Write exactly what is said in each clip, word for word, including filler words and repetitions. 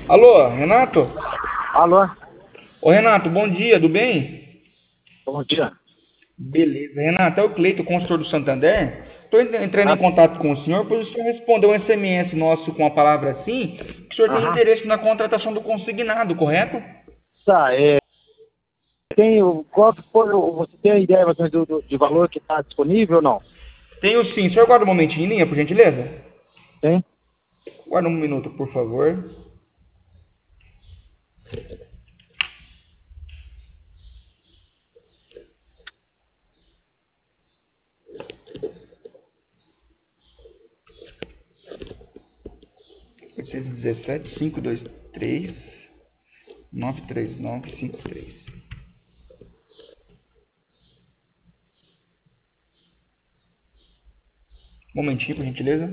Alô, Renato? Alô, Ô, Renato, bom dia, tudo bem? bom dia. Beleza. Renato, é o Cleito, consultor do Santander. Estou entrando em Ah, contato com o senhor, pois o senhor respondeu um S M S nosso com a palavra sim, que o senhor tem aham. interesse na contratação do consignado, correto? Tá, é, tem o, qual que foi, o- você tem a ideia mais ou menos, do, do, de valor que está disponível ou não? Tenho sim. O senhor guarda um momentinho em linha, por gentileza? Tem? Guarda um minuto, por favor. oitocentos e dezessete, cinco dois três, nove três nove cinco três. Um momentinho, por gentileza.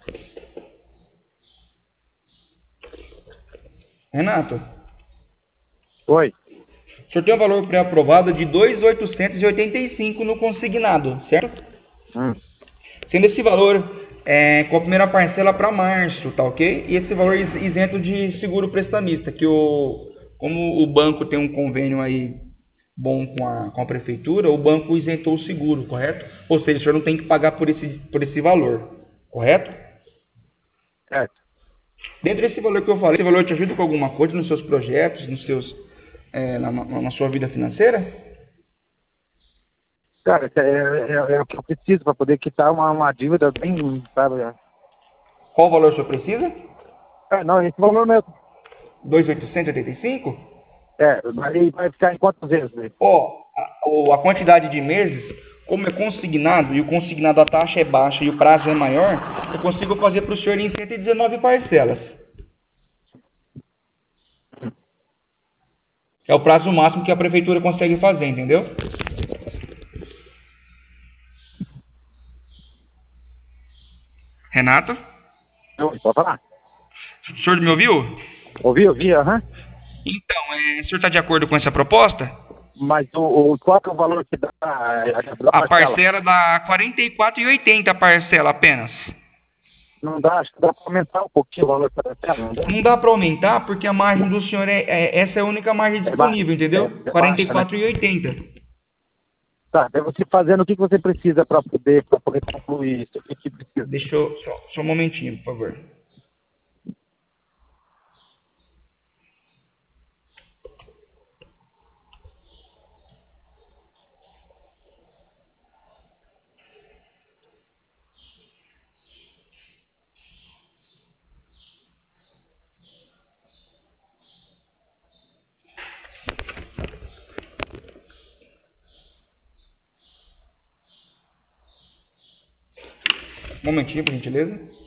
Renato, Oi. o senhor tem um valor pré-aprovado de dois mil oitocentos e oitenta e cinco no consignado, certo? Hum. Sendo esse valor é, com a primeira parcela para março, tá ok? E esse valor isento de seguro prestamista, que o, como o banco tem um convênio aí bom com a, com a prefeitura, o banco isentou o seguro, correto? Ou seja, o senhor não tem que pagar por esse, por esse valor, correto? Certo. Dentro desse valor que eu falei, esse valor te ajuda com alguma coisa nos seus projetos, nos seus, é, na, na na sua vida financeira? Cara, é, é, é o que eu preciso para poder quitar uma, uma dívida bem, sabe? Qual valor o senhor precisa? É, não, esse valor mesmo. dois mil oitocentos e oitenta e cinco? É, vai, vai ficar em quantas vezes? Né? Ó, a, o- a quantidade de meses, como é consignado, e o consignado a taxa é baixa e o prazo é maior, eu consigo fazer para o senhor em cento e dezenove parcelas. É o prazo máximo que a prefeitura consegue fazer, entendeu? Renato? Oi, pode falar. O senhor me ouviu? Ouvi, ouvi, aham. Então, é, o senhor está de acordo com essa proposta? Mas o, o, qual que é o valor que dá a, a A parcela? parcela dá quarenta e quatro reais e oitenta centavos a parcela apenas. Não dá, acho que dá para aumentar um pouquinho o valor da parcela, não dá? Não dá para aumentar porque a margem do senhor é, é- essa é a única margem É, ba disponível, é, entendeu? é quarenta e baixa, né? quatro reais e oitenta centavos. Tá, daí você fazendo o que que você precisa para poder, para poder concluir isso? O que que precisa? Deixa eu só, só um momentinho, por favor. Um momentinho, por gentileza.